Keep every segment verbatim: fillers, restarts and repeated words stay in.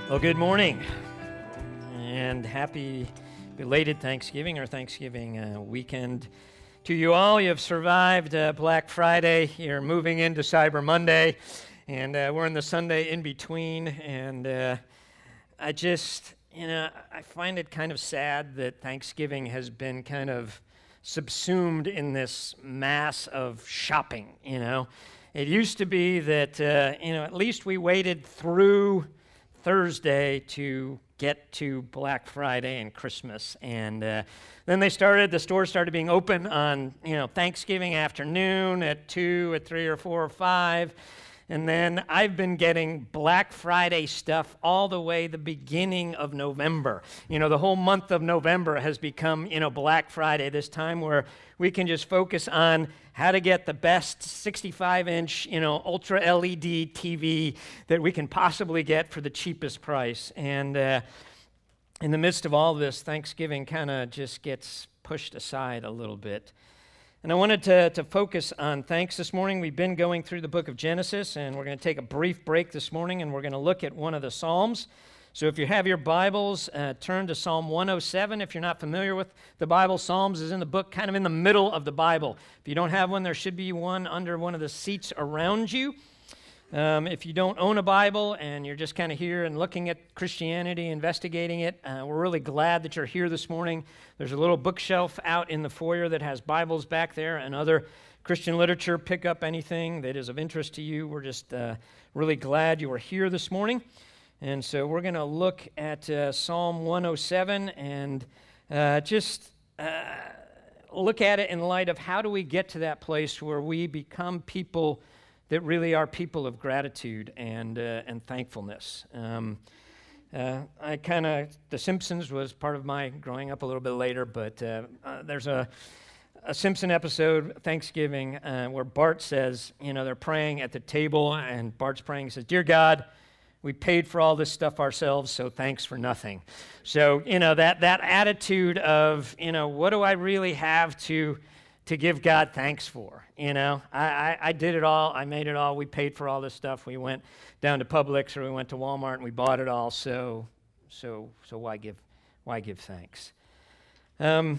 Well, good morning, and happy belated Thanksgiving or Thanksgiving uh, weekend to you all. You have survived uh, Black Friday. You're moving into Cyber Monday, and uh, we're in the Sunday in between. And uh, I just, you know, I find it kind of sad that Thanksgiving has been kind of subsumed in this mass of shopping. You know, it used to be that uh, you know at least we waited through Thursday to get to Black Friday and Christmas, and uh, then they started, the stores started being open on, you know, Thanksgiving afternoon at two, at three or four or five, and then I've been getting Black Friday stuff all the way the beginning of November. You know, the whole month of November has become, you know, Black Friday, this time where we can just focus on how to get the best sixty-five inch, you know, ultra L E D T V that we can possibly get for the cheapest price. And uh, in the midst of all this, Thanksgiving kind of just gets pushed aside a little bit. And I wanted to, to focus on thanks this morning. We've been going through the book of Genesis, and we're going to take a brief break this morning, and we're going to look at one of the Psalms. So if you have your Bibles, uh, turn to Psalm one oh seven. If you're not familiar with the Bible, Psalms is in the book, kind of in the middle of the Bible. If you don't have one, there should be one under one of the seats around you. Um, if you don't own a Bible and you're just kind of here and looking at Christianity, investigating it, uh, we're really glad that you're here this morning. There's a little bookshelf out in the foyer that has Bibles back there and other Christian literature. Pick up anything that is of interest to you. We're just uh, really glad you are here this morning. And so we're going to look at uh, Psalm one oh seven and uh, just uh, look at it in light of how do we get to that place where we become people that really are people of gratitude and uh, and thankfulness. Um, uh, I kind of, The Simpsons was part of my growing up a little bit later, but uh, uh, there's a, a Simpson episode, Thanksgiving, uh, where Bart says, you know, they're praying at the table, and Bart's praying, he says, "Dear God, we paid for all this stuff ourselves, so thanks for nothing." So, you know, that that attitude of, you know, what do I really have to to give God thanks for? You know, I, I, I did it all. I made it all. We paid for all this stuff. We went down to Publix or we went to Walmart and we bought it all. So, so, so why give, why give thanks? Um,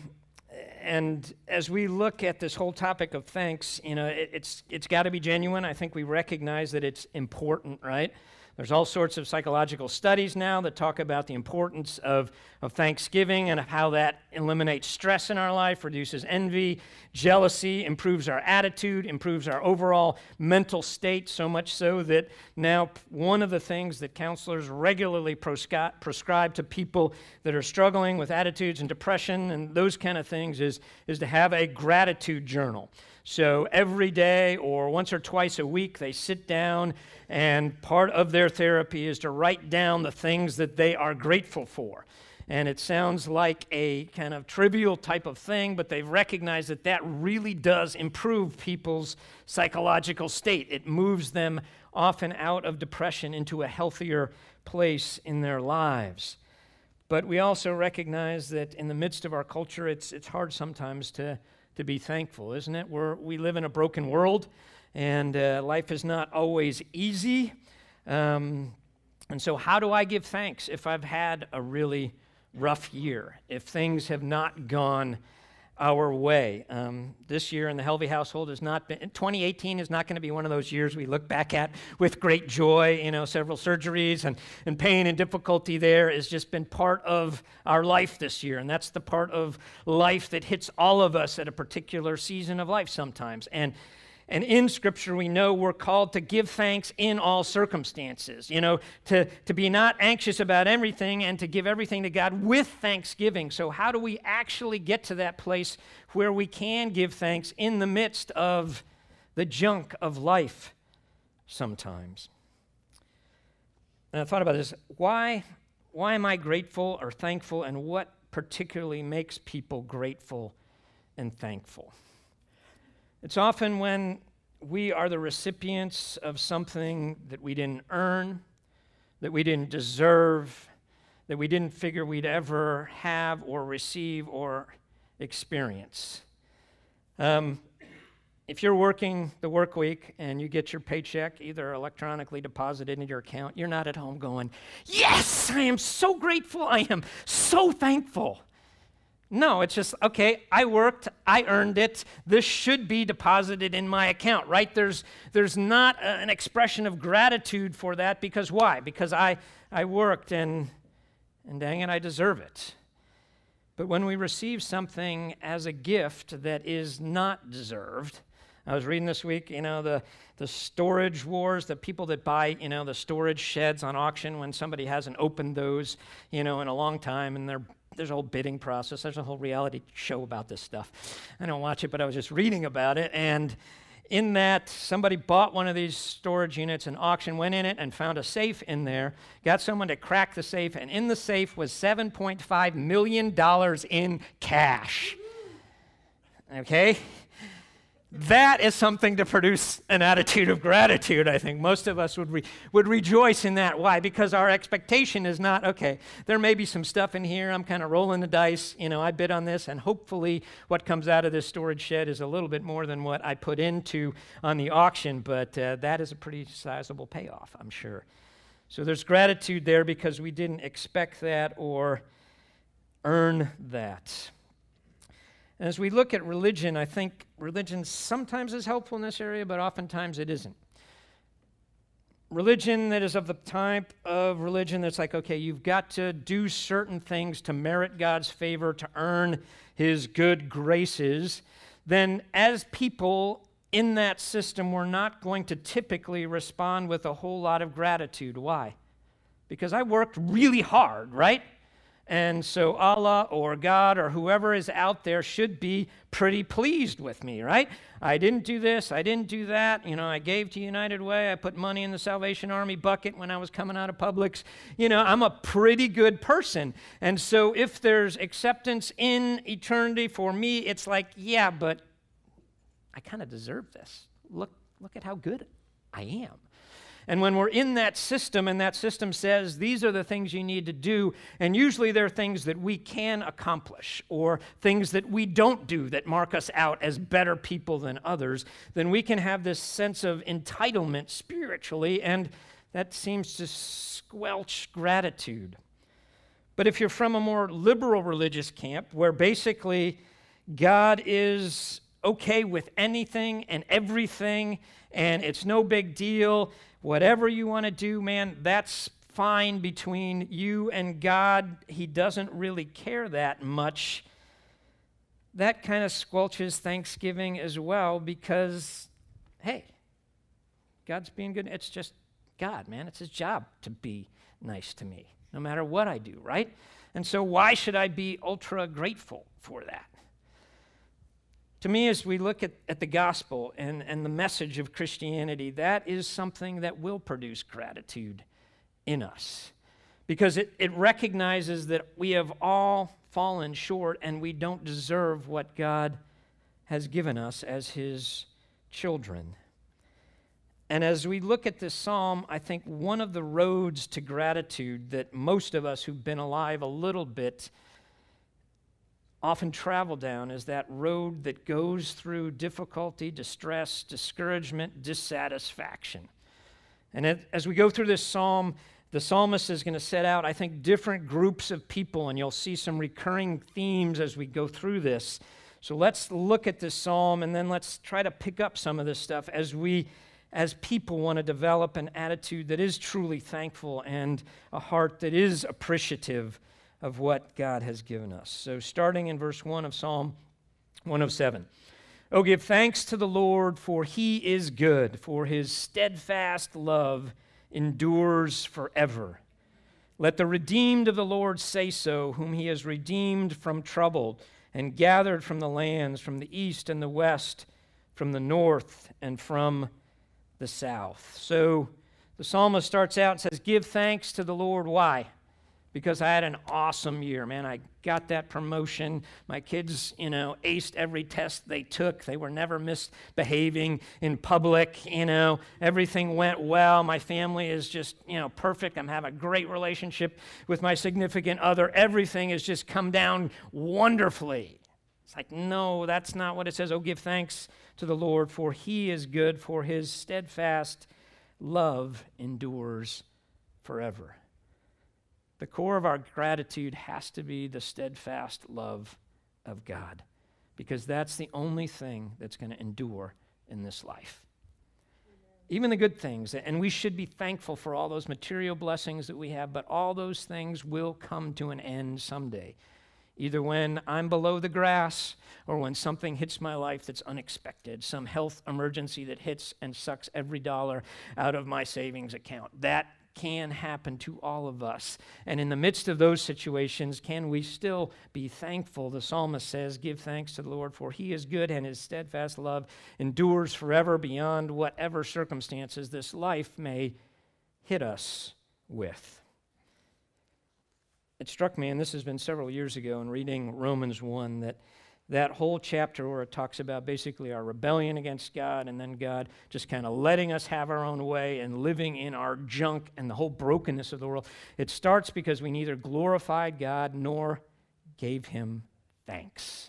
and as we look at this whole topic of thanks, you know, it, it's it's got to be genuine. I think we recognize that it's important, right? There's all sorts of psychological studies now that talk about the importance of, of Thanksgiving and of how that eliminates stress in our life, reduces envy, jealousy, improves our attitude, improves our overall mental state, so much so that now one of the things that counselors regularly proscri- prescribe to people that are struggling with attitudes and depression and those kind of things is, is to have a gratitude journal. So every day or once or twice a week, they sit down, and part of their therapy is to write down the things that they are grateful for. And it sounds like a kind of trivial type of thing, but they've recognized that that really does improve people's psychological state. It moves them often out of depression into a healthier place in their lives. But we also recognize that in the midst of our culture, it's it's hard sometimes to to be thankful, isn't it? We're, we live in a broken world, and uh, life is not always easy. Um, and so how do I give thanks if I've had a really rough year, if things have not gone our way? Um, this year in the Helvey household has not been, twenty eighteen is not going to be one of those years we look back at with great joy. You know, several surgeries and, and pain and difficulty there has just been part of our life this year. And that's the part of life that hits all of us at a particular season of life sometimes. And And in Scripture, we know we're called to give thanks in all circumstances, you know, to, to be not anxious about everything and to give everything to God with thanksgiving. So how do we actually get to that place where we can give thanks in the midst of the junk of life sometimes? And I thought about this. Why, why am I grateful or thankful, and what particularly makes people grateful and thankful? It's often when we are the recipients of something that we didn't earn, that we didn't deserve, that we didn't figure we'd ever have or receive or experience. Um, if you're working the work week and you get your paycheck either electronically deposited into your account, you're not at home going, yes, I am so grateful, I am so thankful. No, it's just, okay, I worked, I earned it, this should be deposited in my account, right? There's there's not a, an expression of gratitude for that, because why? Because I, I worked and, and dang it, I deserve it. But when we receive something as a gift that is not deserved, I was reading this week, you know, the, the storage wars, the people that buy, you know, the storage sheds on auction when somebody hasn't opened those, you know, in a long time, and they're There's a whole bidding process. There's a whole reality show about this stuff. I don't watch it, but I was just reading about it. And in that, somebody bought one of these storage units in auction, went in it and found a safe in there, got someone to crack the safe, and in the safe was seven point five million dollars in cash. Okay? That is something to produce an attitude of gratitude, I think. Most of us would re- would rejoice in that. Why? Because our expectation is not, okay, there may be some stuff in here, I'm kind of rolling the dice, you know, I bid on this, and hopefully what comes out of this storage shed is a little bit more than what I put into on the auction, but uh, that is a pretty sizable payoff, I'm sure. So there's gratitude there because we didn't expect that or earn that. As we look at religion, I think religion sometimes is helpful in this area, but oftentimes it isn't. Religion that is of the type of religion that's like, okay, you've got to do certain things to merit God's favor, to earn his good graces, then as people in that system, we're not going to typically respond with a whole lot of gratitude. Why? Because I worked really hard, right? And so Allah or God or whoever is out there should be pretty pleased with me, right? I didn't do this, I didn't do that. You know, I gave to United Way, I put money in the Salvation Army bucket when I was coming out of Publix. You know, I'm a pretty good person. And so if there's acceptance in eternity for me, it's like, yeah, but I kind of deserve this. Look, look at how good I am. And when we're in that system, and that system says, these are the things you need to do, and usually they're things that we can accomplish, or things that we don't do that mark us out as better people than others, then we can have this sense of entitlement spiritually, and that seems to squelch gratitude. But if you're from a more liberal religious camp, where basically God is okay with anything and everything, and it's no big deal, whatever you want to do, man, that's fine between you and God. He doesn't really care that much. That kind of squelches Thanksgiving as well because, hey, God's being good. It's just God, man. It's his job to be nice to me, no matter what I do, right? And so why should I be ultra grateful for that? To me, as we look at, at the gospel and, and the message of Christianity, that is something that will produce gratitude in us. Because it, it recognizes that we have all fallen short and we don't deserve what God has given us as his children. And as we look at this psalm, I think one of the roads to gratitude that most of us who've been alive a little bit often travel down is that road that goes through difficulty, distress, discouragement, dissatisfaction. And it, as we go through this psalm, the psalmist is going to set out, I think, different groups of people, and you'll see some recurring themes as we go through this. So let's look at this psalm, and then let's try to pick up some of this stuff as we, as people, want to develop an attitude that is truly thankful and a heart that is appreciative of what God has given us. So starting in verse one of Psalm one oh seven. Oh, give thanks to the Lord, for he is good, for his steadfast love endures forever. Let the redeemed of the Lord say so, whom he has redeemed from trouble and gathered from the lands, from the east and the west, from the north and from the south. So the psalmist starts out and says, give thanks to the Lord. Why? Because I had an awesome year, man. I got that promotion. My kids, you know, aced every test they took. They were never misbehaving in public, you know. Everything went well. My family is just, you know, perfect. I'm having a great relationship with my significant other. Everything has just come down wonderfully. It's like, no, that's not what it says. Oh, give thanks to the Lord, for he is good, for his steadfast love endures forever. The core of our gratitude has to be the steadfast love of God, because that's the only thing that's going to endure in this life. Even the good things, and we should be thankful for all those material blessings that we have, but all those things will come to an end someday. Either when I'm below the grass or when something hits my life that's unexpected, some health emergency that hits and sucks every dollar out of my savings account. That can happen to all of us. And in the midst of those situations, can we still be thankful? The psalmist says, give thanks to the Lord, for he is good and his steadfast love endures forever beyond whatever circumstances this life may hit us with. It struck me, and this has been several years ago in reading Romans one, that that whole chapter where it talks about basically our rebellion against God and then God just kind of letting us have our own way and living in our junk and the whole brokenness of the world. It starts because we neither glorified God nor gave him thanks.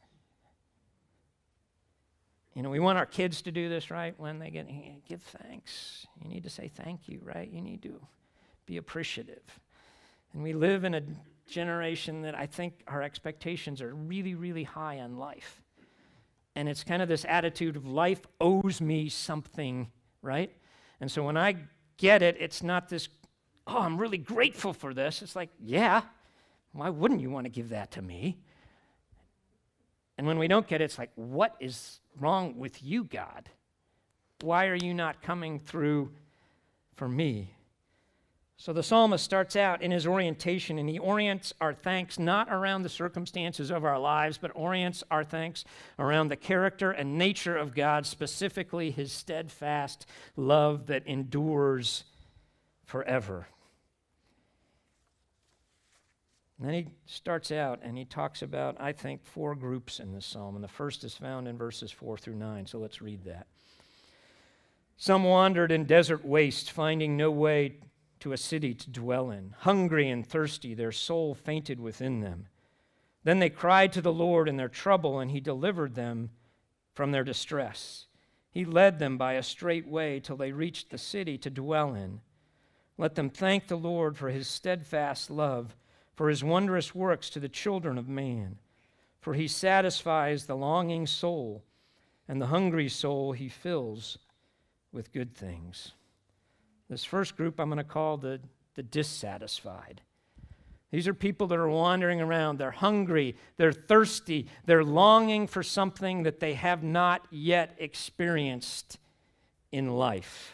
You know, we want our kids to do this, right? When they get, give thanks. You need to say thank you, right? You need to be appreciative. And we live in a generation that I think our expectations are really, really high on life. And it's kind of this attitude of life owes me something, right? And so when I get it, it's not this, oh, I'm really grateful for this. It's like, yeah, why wouldn't you want to give that to me? And when we don't get it, it's like, what is wrong with you, God? Why are you not coming through for me? So the psalmist starts out in his orientation, and he orients our thanks not around the circumstances of our lives, but orients our thanks around the character and nature of God, specifically his steadfast love that endures forever. And then he starts out and he talks about, I think, four groups in this psalm, and the first is found in verses four through nine, so let's read that. Some wandered in desert waste, finding no way to a city to dwell in. Hungry and thirsty, their soul fainted within them. Then they cried to the Lord in their trouble, and he delivered them from their distress. He led them by a straight way till they reached the city to dwell in. Let them thank the Lord for his steadfast love, for his wondrous works to the children of man. For he satisfies the longing soul, and the hungry soul he fills with good things. This first group I'm going to call the, the dissatisfied. These are people that are wandering around. They're hungry. They're thirsty. They're longing for something that they have not yet experienced in life.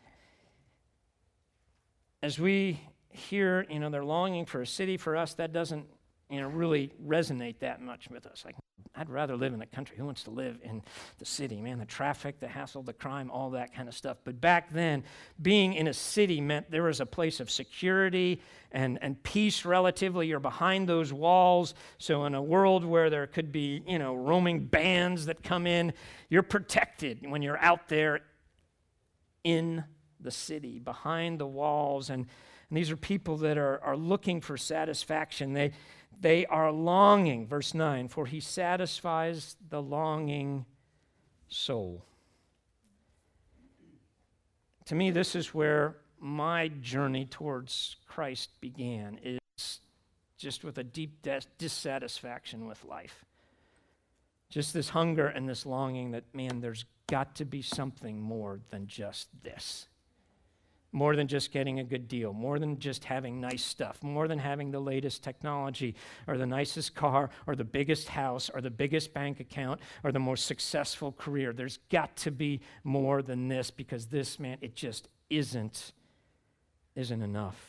As we hear, you know, they're longing for a city, for us, that doesn't, you know, really resonate that much with us. Like, I'd rather live in the country. Who wants to live in the city? Man, the traffic, the hassle, the crime, all that kind of stuff. But back then, being in a city meant there was a place of security and, and peace relatively. You're behind those walls. So in a world where there could be, you know, roaming bands that come in, you're protected when you're out there in the city, behind the walls. And, and these are people that are, are looking for satisfaction. They They are longing, verse nine, for he satisfies the longing soul. To me, this is where my journey towards Christ began, is just with a deep dis- dissatisfaction with life. Just this hunger and this longing that, man, there's got to be something more than just this. More than just getting a good deal, more than just having nice stuff, more than having the latest technology or the nicest car or the biggest house or the biggest bank account or the most successful career. There's got to be more than this, because this, man, it just isn't, isn't enough.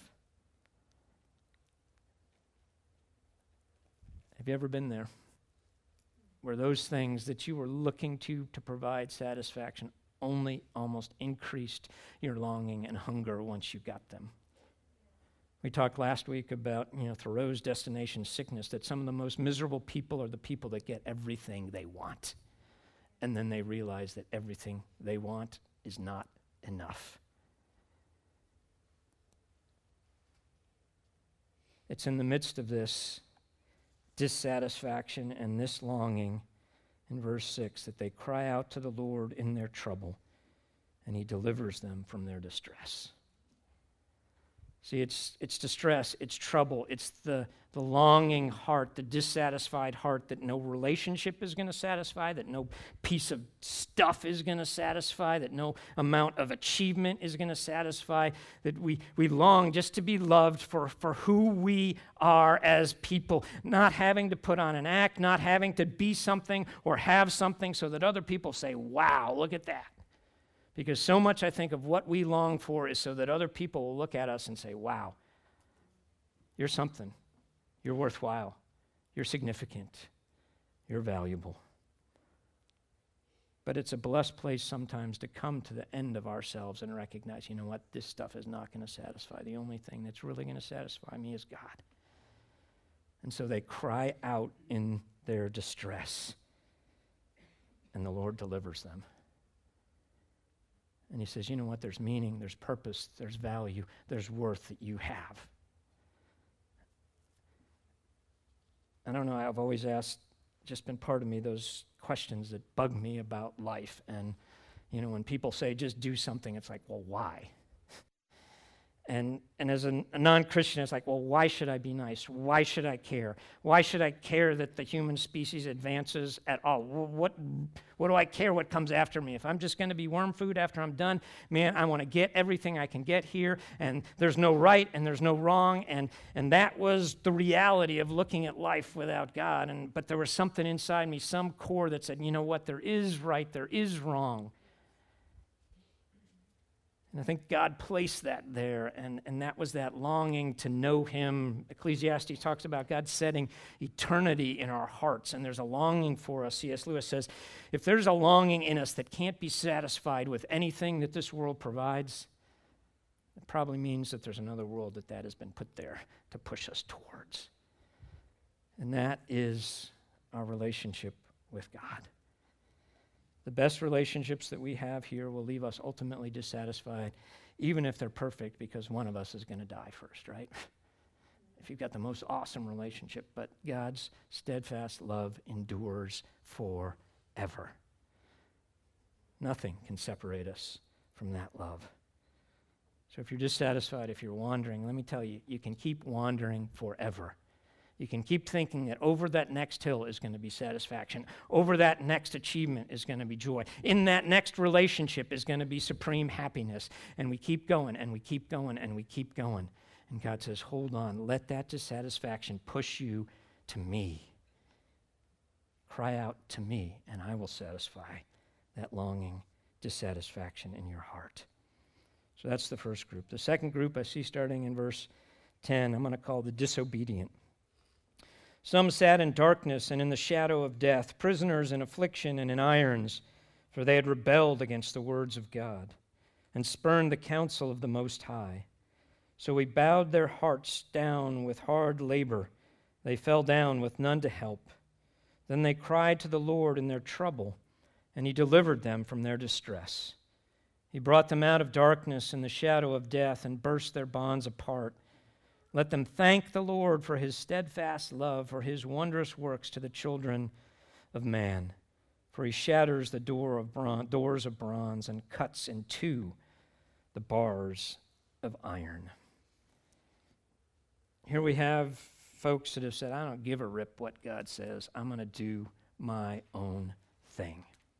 Have you ever been there where those things that you were looking to to provide satisfaction only almost increased your longing and hunger once you got them? We talked last week about, you know, Thoreau's destination sickness, that some of the most miserable people are the people that get everything they want. And then they realize that everything they want is not enough. It's in the midst of this dissatisfaction and this longing in verse six, that they cry out to the Lord in their trouble, and he delivers them from their distress. See, it's it's distress, it's trouble, it's the, the longing heart, the dissatisfied heart that no relationship is going to satisfy, that no piece of stuff is going to satisfy, that no amount of achievement is going to satisfy, that we, we long just to be loved for, for who we are as people, not having to put on an act, not having to be something or have something so that other people say, wow, look at that. Because so much, I think, of what we long for is so that other people will look at us and say, wow, you're something. You're worthwhile. You're significant. You're valuable. But it's a blessed place sometimes to come to the end of ourselves and recognize, you know what, this stuff is not going to satisfy. The only thing that's really going to satisfy me is God. And so they cry out in their distress, and the Lord delivers them. And he says, you know what, there's meaning, there's purpose, there's value, there's worth that you have. I don't know, I've always asked, just been part of me, those questions that bug me about life. And, you know, when people say just do something, it's like, well, why? And and as a, a non-Christian, it's like, well, why should I be nice? Why should I care? Why should I care that the human species advances at all? What what do I care what comes after me? If I'm just going to be worm food after I'm done, man, I want to get everything I can get here, and there's no right and there's no wrong. And and that was the reality of looking at life without God. And but there was something inside me, some core that said, you know what, there is right, there is wrong. And I think God placed that there, and, and that was that longing to know him. Ecclesiastes talks about God setting eternity in our hearts, and there's a longing for us. C S Lewis says, if there's a longing in us that can't be satisfied with anything that this world provides, it probably means that there's another world that that has been put there to push us towards. And that is our relationship with God. The best relationships that we have here will leave us ultimately dissatisfied, even if they're perfect, because one of us is going to die first, right? If you've got the most awesome relationship, but God's steadfast love endures forever. Nothing can separate us from that love. So if you're dissatisfied, if you're wandering, let me tell you, you can keep wandering forever. You can keep thinking that over that next hill is going to be satisfaction. Over that next achievement is going to be joy. In that next relationship is going to be supreme happiness. And we keep going, and we keep going, and we keep going. And God says, hold on, let that dissatisfaction push you to me. Cry out to me, and I will satisfy that longing, dissatisfaction in your heart. So that's the first group. The second group I see starting in verse ten, I'm going to call the disobedient. Some sat in darkness and in the shadow of death, prisoners in affliction and in irons, for they had rebelled against the words of God and spurned the counsel of the Most High. So we bowed their hearts down with hard labor. They fell down with none to help. Then they cried to the Lord in their trouble, and he delivered them from their distress. He brought them out of darkness and the shadow of death and burst their bonds apart. Let them thank the Lord for his steadfast love, for his wondrous works to the children of man. For he shatters the door of bronze, doors of bronze and cuts in two the bars of iron. Here we have folks that have said, I don't give a rip what God says. I'm going to do my own thing.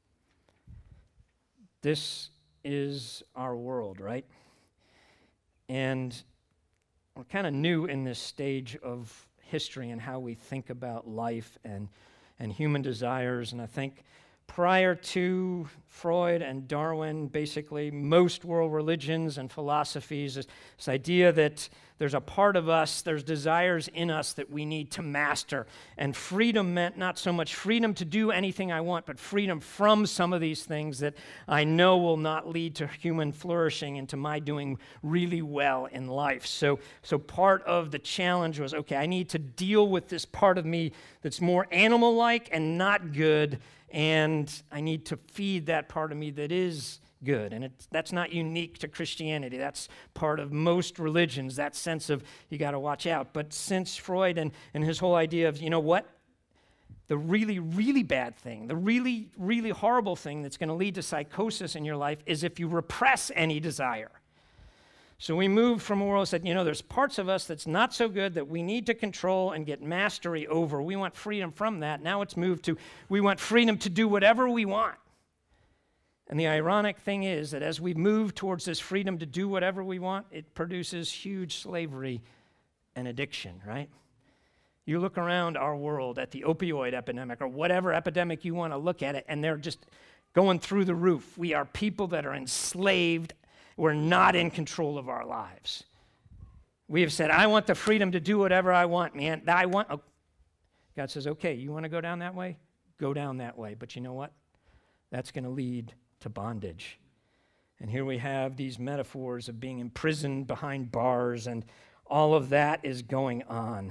This is our world, right? And we're kind of new in this stage of history and how we think about life and, and human desires. And I think prior to Freud and Darwin, basically most world religions and philosophies, this, this idea that there's a part of us, there's desires in us that we need to master. And freedom meant not so much freedom to do anything I want, but freedom from some of these things that I know will not lead to human flourishing and to my doing really well in life. So, so part of the challenge was, okay, I need to deal with this part of me that's more animal-like and not good, and I need to feed that part of me that is good. And it's, that's not unique to Christianity. That's part of most religions, that sense of you got to watch out. But since Freud and, and his whole idea of, you know what, the really, really bad thing, the really, really horrible thing that's going to lead to psychosis in your life is if you repress any desire. So we moved from a world that said, you know, there's parts of us that's not so good that we need to control and get mastery over. We want freedom from that. Now it's moved to we want freedom to do whatever we want. And the ironic thing is that as we move towards this freedom to do whatever we want, it produces huge slavery and addiction, right? You look around our world at the opioid epidemic or whatever epidemic you want to look at it, and they're just going through the roof. We are people that are enslaved. We're not in control of our lives. We have said, I want the freedom to do whatever I want, man. I want. Oh. God says, okay, you want to go down that way? Go down that way. But you know what? That's going to lead to bondage. And here we have these metaphors of being imprisoned behind bars, and all of that is going on.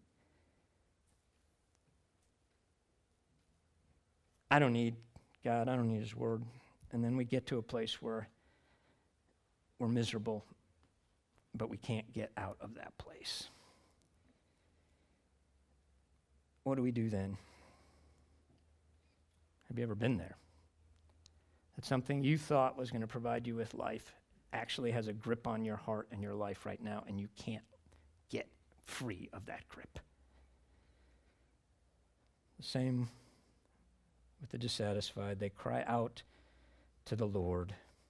I don't need God. I don't need his word. And then we get to a place where we're miserable, but we can't get out of that place. What do we do then? Have you ever been there? That something you thought was going to provide you with life actually has a grip on your heart and your life right now, and you can't get free of that grip. The same with the dissatisfied. They cry out to the Lord,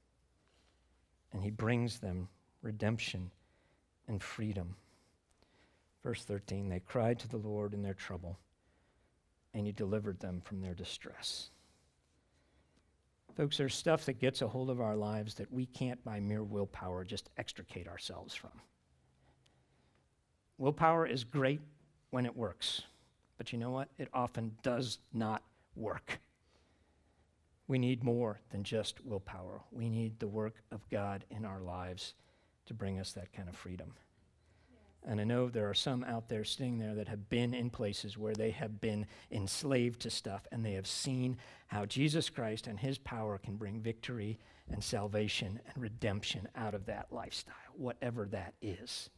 and he brings them redemption and freedom. Verse thirteen, they cried to the Lord in their trouble, and he delivered them from their distress. Folks, there's stuff that gets a hold of our lives that we can't by mere willpower just extricate ourselves from. Willpower is great when it works, but you know what? It often does not work. We need more than just willpower. We need the work of God in our lives to bring us that kind of freedom. And I know there are some out there sitting there that have been in places where they have been enslaved to stuff, and they have seen how Jesus Christ and his power can bring victory and salvation and redemption out of that lifestyle, whatever that is.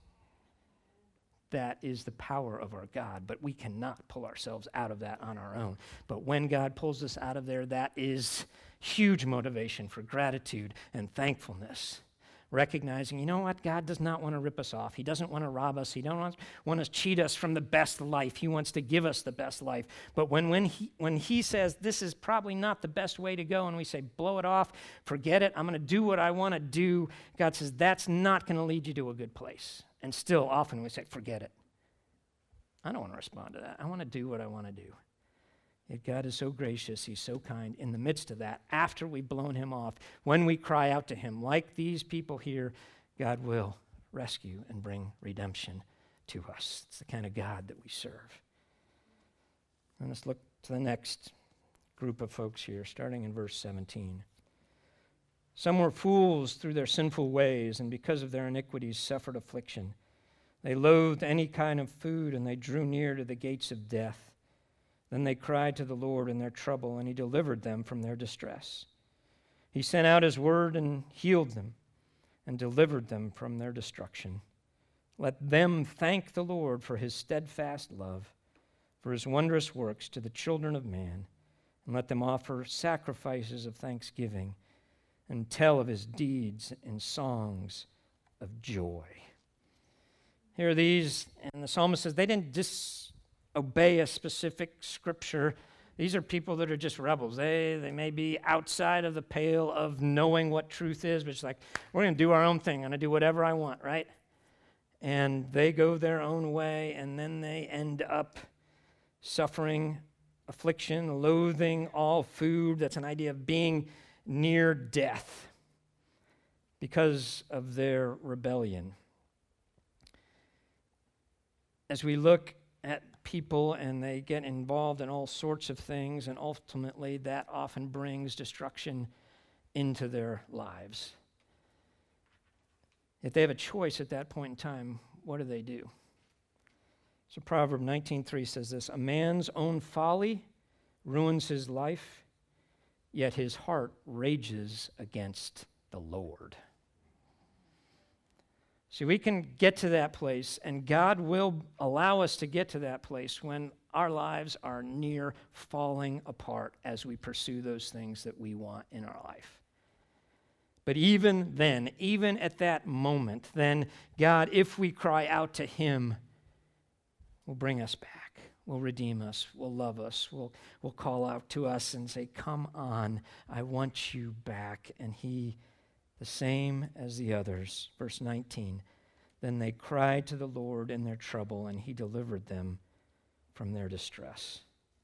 That is the power of our God, but we cannot pull ourselves out of that on our own. But when God pulls us out of there, that is huge motivation for gratitude and thankfulness. Recognizing, you know what, God does not want to rip us off. He doesn't want to rob us. He doesn't want, want to cheat us from the best life. He wants to give us the best life. But when, when, he, when he says this is probably not the best way to go, and we say, blow it off, forget it, I'm going to do what I want to do, God says, that's not going to lead you to a good place. And still, often we say, forget it. I don't want to respond to that. I want to do what I want to do. Yet God is so gracious, he's so kind. In the midst of that, after we've blown him off, when we cry out to him, like these people here, God will rescue and bring redemption to us. It's the kind of God that we serve. And let's look to the next group of folks here, starting in verse seventeen. Some were fools through their sinful ways, and because of their iniquities suffered affliction. They loathed any kind of food, and they drew near to the gates of death. Then they cried to the Lord in their trouble, and he delivered them from their distress. He sent out his word and healed them, and delivered them from their destruction. Let them thank the Lord for his steadfast love, for his wondrous works to the children of man, and let them offer sacrifices of thanksgiving and tell of his deeds in songs of joy. Here are these, and the psalmist says they didn't disobey a specific scripture. These are people that are just rebels. They they may be outside of the pale of knowing what truth is, but it's like, we're going to do our own thing. I'm going to do whatever I want, right? And they go their own way, and then they end up suffering affliction, loathing all food. That's an idea of being near death because of their rebellion. As we look at people and they get involved in all sorts of things, and ultimately that often brings destruction into their lives. If they have a choice at that point in time, what do they do? So Proverbs nineteen three says this, a man's own folly ruins his life, yet his heart rages against the Lord. See, we can get to that place, and God will allow us to get to that place when our lives are near falling apart as we pursue those things that we want in our life. But even then, even at that moment, then God, if we cry out to him, will bring us back, will redeem us, will love us, will, will call out to us and say, come on, I want you back. And he, the same as the others, verse nineteen, then they cried to the Lord in their trouble, and he delivered them from their distress.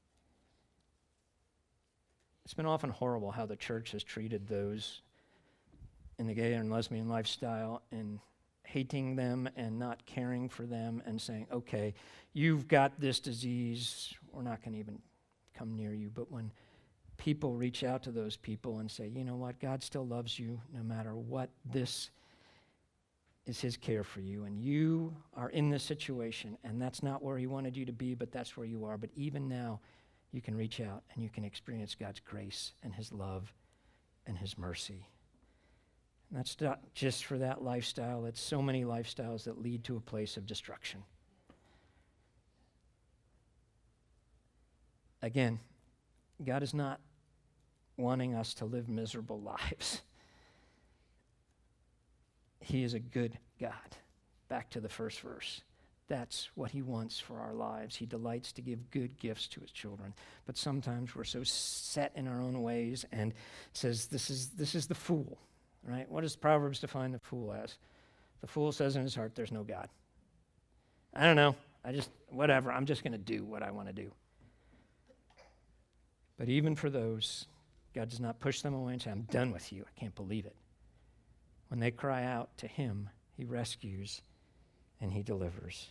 It's been often horrible how the church has treated those in the gay and lesbian lifestyle and hating them and not caring for them and saying, okay, you've got this disease, we're not going to even come near you. But when people reach out to those people and say, you know what, God still loves you no matter what, this is his care for you, and you are in this situation, and that's not where he wanted you to be, but that's where you are. But even now, you can reach out and you can experience God's grace and his love and his mercy. And that's not just for that lifestyle. It's so many lifestyles that lead to a place of destruction. Again, God is not wanting us to live miserable lives. He is a good God. Back to the first verse. That's what he wants for our lives. He delights to give good gifts to his children. But sometimes we're so set in our own ways, and it says this is this is the fool. Right? What does Proverbs define the fool as? The fool says in his heart, there's no God. I don't know. I just, whatever. I'm just going to do what I want to do. But even for those, God does not push them away and say, I'm done with you. I can't believe it. When they cry out to him, he rescues and he delivers.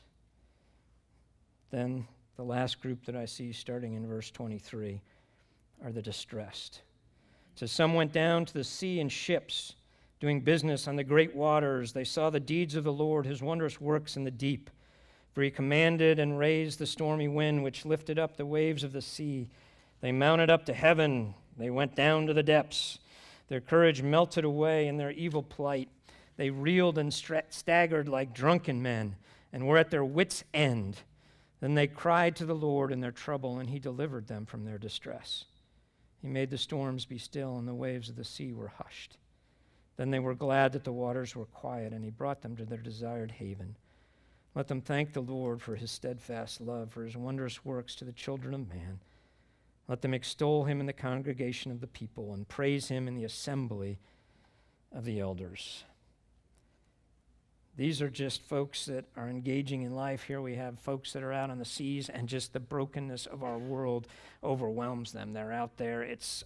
Then the last group that I see starting in verse twenty-three are the distressed. It says, some went down to the sea in ships, doing business on the great waters. They saw the deeds of the Lord, his wondrous works in the deep. For he commanded and raised the stormy wind, which lifted up the waves of the sea. They mounted up to heaven. They went down to the depths. Their courage melted away in their evil plight. They reeled and stra- staggered like drunken men and were at their wits' end. Then they cried to the Lord in their trouble, and he delivered them from their distress. He made the storms be still, and the waves of the sea were hushed. Then they were glad that the waters were quiet, and he brought them to their desired haven. Let them thank the Lord for his steadfast love, for his wondrous works to the children of man. Let them extol him in the congregation of the people, and praise him in the assembly of the elders. These are just folks that are engaging in life. Here we have folks that are out on the seas, and just the brokenness of our world overwhelms them. They're out there. It's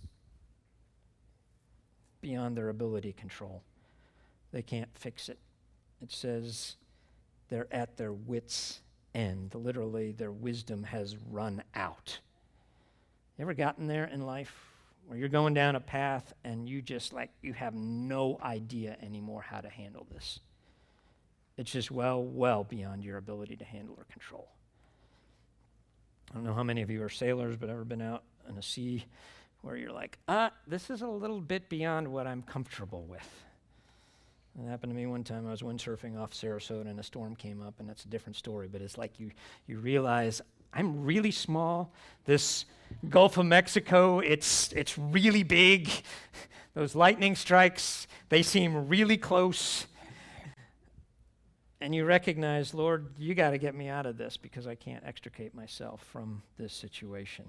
beyond their ability to control. They can't fix it. It says they're at their wits' end. Literally, their wisdom has run out. You ever gotten there in life where you're going down a path and you just like, you have no idea anymore how to handle this? It's just well, well beyond your ability to handle or control. I don't know how many of you are sailors, but ever been out in a sea where you're like, ah, this is a little bit beyond what I'm comfortable with. It happened to me one time. I was windsurfing off Sarasota and a storm came up, and that's a different story, but it's like you you realize I'm really small. This Gulf of Mexico, it's it's really big. Those lightning strikes, they seem really close. And you recognize, Lord, you got to get me out of this because I can't extricate myself from this situation.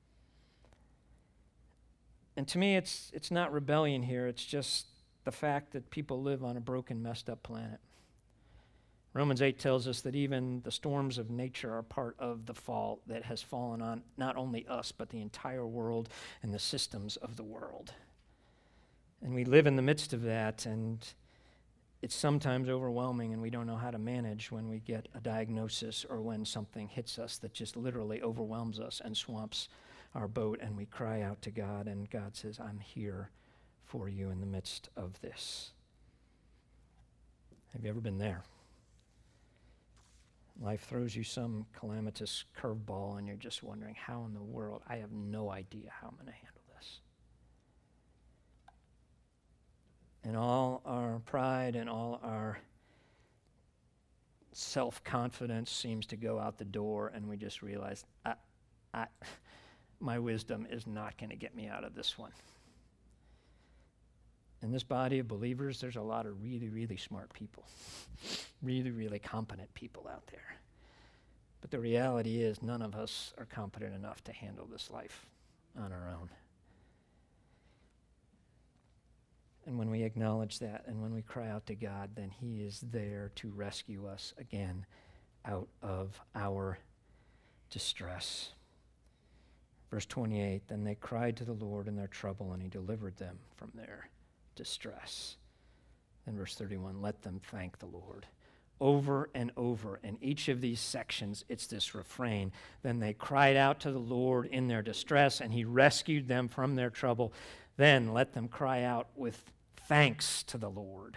And to me, it's it's not rebellion here. It's just the fact that people live on a broken, messed up planet. Romans eight tells us that even the storms of nature are part of the fall that has fallen on not only us, but the entire world and the systems of the world. And we live in the midst of that, and it's sometimes overwhelming, and we don't know how to manage when we get a diagnosis or when something hits us that just literally overwhelms us and swamps our boat, and we cry out to God, and God says, I'm here for you in the midst of this. Have you ever been there? Life throws you some calamitous curveball, and you're just wondering, how in the world? I have no idea how I'm going to handle this. And all our pride and all our self-confidence seems to go out the door, and we just realize, I, I, my wisdom is not going to get me out of this one. In this body of believers, there's a lot of really, really smart people, really, really competent people out there. But the reality is none of us are competent enough to handle this life on our own. And when we acknowledge that and when we cry out to God, then he is there to rescue us again out of our distress. Verse twenty-eight, then they cried to the Lord in their trouble, and he delivered them from their distress. Then verse thirty-one, let them thank the Lord. Over and over in each of these sections, it's this refrain. Then they cried out to the Lord in their distress, and he rescued them from their trouble. Then let them cry out with thanks to the Lord.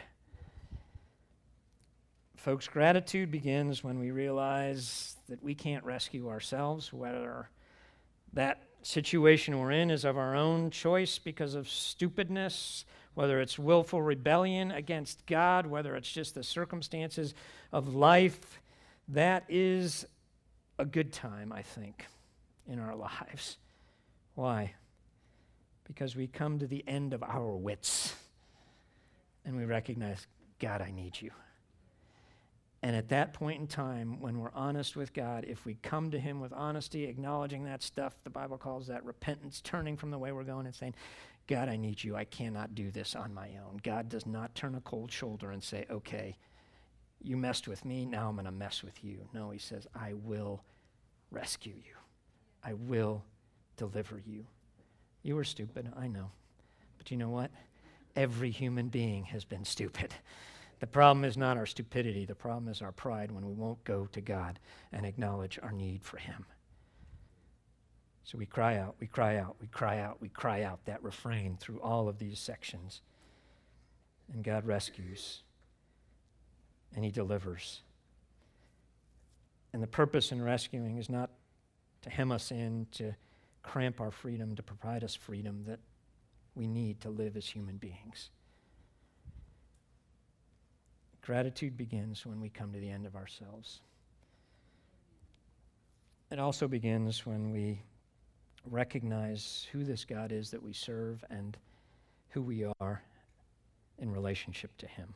Folks, gratitude begins when we realize that we can't rescue ourselves, whether that situation we're in is of our own choice because of stupidness, whether it's willful rebellion against God, whether it's just the circumstances of life. That is a good time, I think, in our lives. Why? Because we come to the end of our wits and we recognize, God, I need you. And at that point in time, when we're honest with God, if we come to him with honesty, acknowledging that stuff, the Bible calls that repentance, turning from the way we're going and saying, God, I need you. I cannot do this on my own. God does not turn a cold shoulder and say, okay, you messed with me, now I'm going to mess with you. No, he says, I will rescue you. I will deliver you. You were stupid, I know. But you know what? Every human being has been stupid. The problem is not our stupidity. The problem is our pride when we won't go to God and acknowledge our need for him. So we cry out, we cry out, we cry out, we cry out, that refrain through all of these sections. And God rescues, and he delivers. And the purpose in rescuing is not to hem us in, to cramp our freedom, to provide us freedom that we need to live as human beings. Gratitude begins when we come to the end of ourselves. It also begins when we recognize who this God is that we serve and who we are in relationship to him.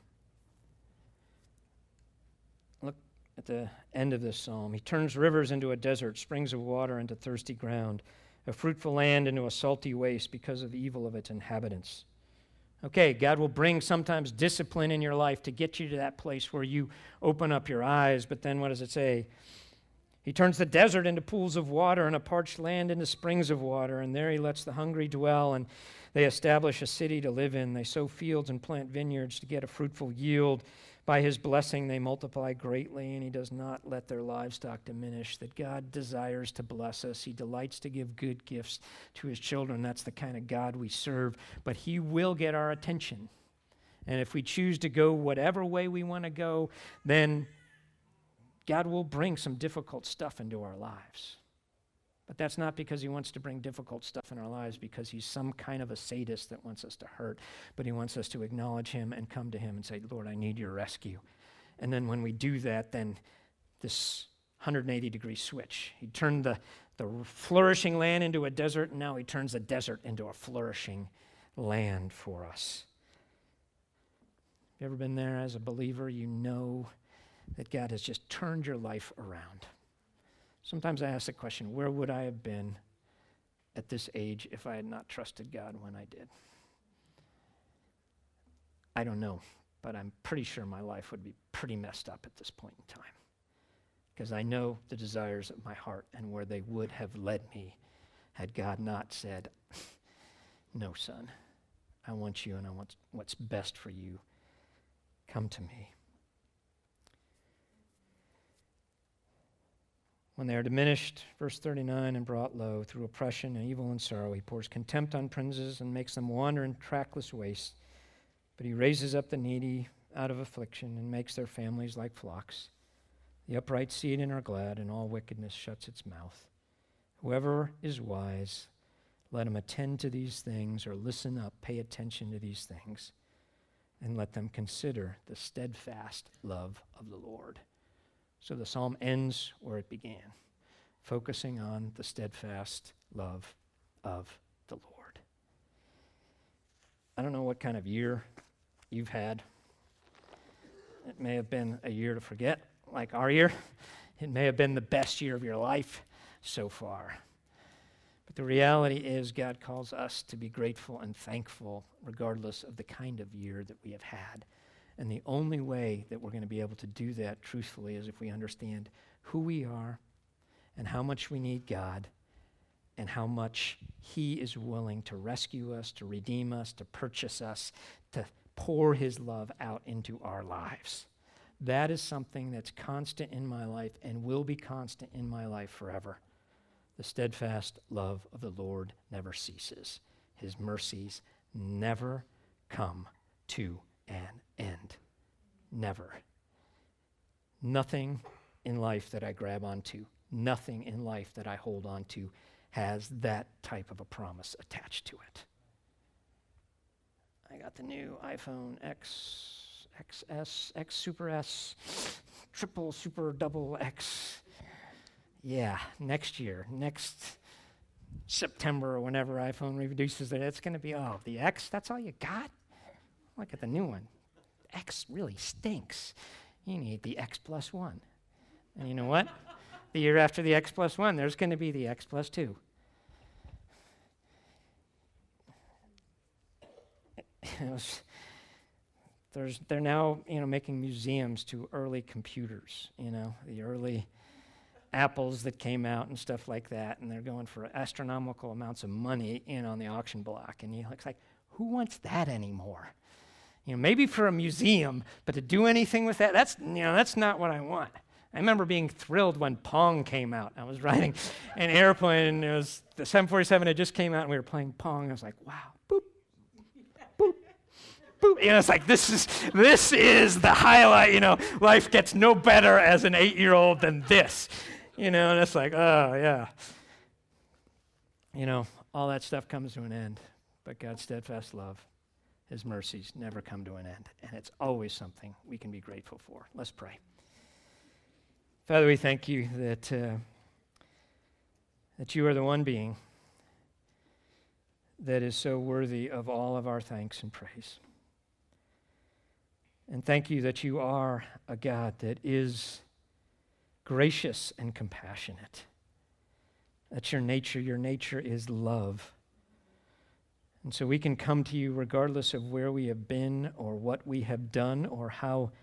Look at the end of this psalm. He turns rivers into a desert, springs of water into thirsty ground, a fruitful land into a salty waste because of the evil of its inhabitants. Okay, God will bring sometimes discipline in your life to get you to that place where you open up your eyes, but then what does it say? He turns the desert into pools of water and a parched land into springs of water, and there he lets the hungry dwell, and they establish a city to live in. They sow fields and plant vineyards to get a fruitful yield. By his blessing they multiply greatly, and he does not let their livestock diminish. That God desires to bless us. He delights to give good gifts to his children. That's the kind of God we serve. But he will get our attention. And if we choose to go whatever way we want to go, then God will bring some difficult stuff into our lives. But that's not because he wants to bring difficult stuff in our lives because he's some kind of a sadist that wants us to hurt. But he wants us to acknowledge him and come to him and say, Lord, I need your rescue. And then when we do that, then this one hundred eighty degree switch. He turned the, the flourishing land into a desert, and now he turns the desert into a flourishing land for us. Have you ever been there as a believer? You know that God has just turned your life around. Sometimes I ask the question, where would I have been at this age if I had not trusted God when I did? I don't know, but I'm pretty sure my life would be pretty messed up at this point in time because I know the desires of my heart and where they would have led me had God not said, no, son, I want you and I want what's best for you. Come to me. When they are diminished, verse thirty-nine, and brought low through oppression and evil and sorrow, he pours contempt on princes and makes them wander in trackless wastes. But he raises up the needy out of affliction and makes their families like flocks. The upright see it and are glad, and all wickedness shuts its mouth. Whoever is wise, let him attend to these things, or listen up, pay attention to these things. and let them consider the steadfast love of the Lord. So the psalm ends where it began, focusing on the steadfast love of the Lord. I don't know what kind of year you've had. It may have been a year to forget, like our year. It may have been the best year of your life so far. But the reality is God calls us to be grateful and thankful regardless of the kind of year that we have had. And the only way that we're going to be able to do that truthfully is if we understand who we are and how much we need God and how much He is willing to rescue us, to redeem us, to purchase us, to pour His love out into our lives. That is something that's constant in my life and will be constant in my life forever. The steadfast love of the Lord never ceases. His mercies never come to an end. Never. Nothing in life that I grab onto, nothing in life that I hold on to has that type of a promise attached to it. I got the new iPhone X, X S, X Super S, triple super double X. Yeah, next year, next September or whenever iPhone reduces it, it's going to be, oh, the X, that's all you got? Look at the new one. X really stinks. You need the X plus one. And you know what? The year after the X plus one, there's going to be the X plus two. Was, there's, they're now, you know, making museums to early computers, you know, the early Apples that came out and stuff like that, and they're going for astronomical amounts of money in on the auction block. And you look like, who wants that anymore? You know, maybe for a museum, but to do anything with that, that's, you know, that's not what I want. I remember being thrilled when Pong came out. I was riding an airplane, and it was the seven forty-seven had just came out, and we were playing Pong. I was like, wow, boop, boop, boop. You know, it's like, this is this is the highlight. You know, life gets no better as an eight-year-old than this. You know, and it's like, oh, yeah. You know, all that stuff comes to an end, but God's steadfast love, His mercies never come to an end, and it's always something we can be grateful for. Let's pray. Father, we thank you that uh, that you are the one being that is so worthy of all of our thanks and praise. And thank you that you are a God that is gracious and compassionate. That's your nature. Your nature is love. And so we can come to you regardless of where we have been or what we have done or how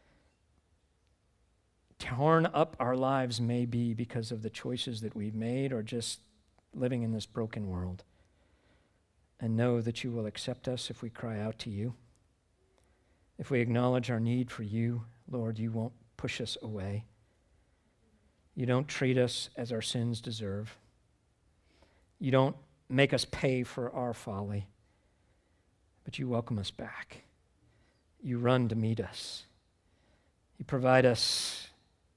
torn up our lives may be because of the choices that we've made or just living in this broken world. And know that you will accept us if we cry out to you. If we acknowledge our need for you, Lord, you won't push us away. You don't treat us as our sins deserve. You don't make us pay for our folly, but you welcome us back. You run to meet us. You provide us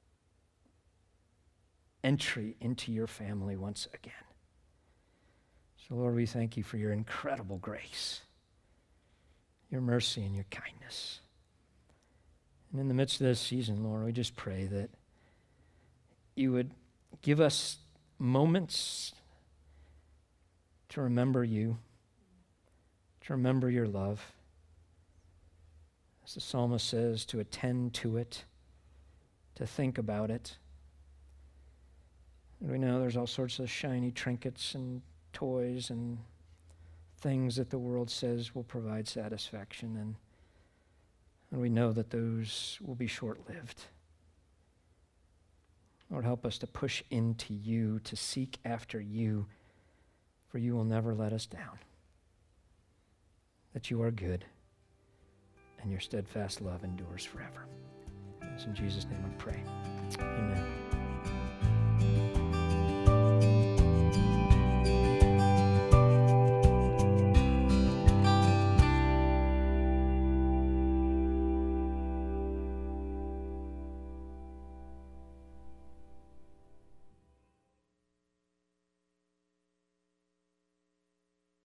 entry into your family once again. So, Lord, we thank you for your incredible grace, your mercy, and your kindness. And in the midst of this season, Lord, we just pray that you would give us moments to remember you, to remember your love. As the psalmist says, to attend to it, to think about it. And we know there's all sorts of shiny trinkets and toys and things that the world says will provide satisfaction, and, and we know that those will be short-lived. Lord, help us to push into you, to seek after you, for you will never let us down. That you are good, and your steadfast love endures forever. It's in Jesus' name I pray. Amen.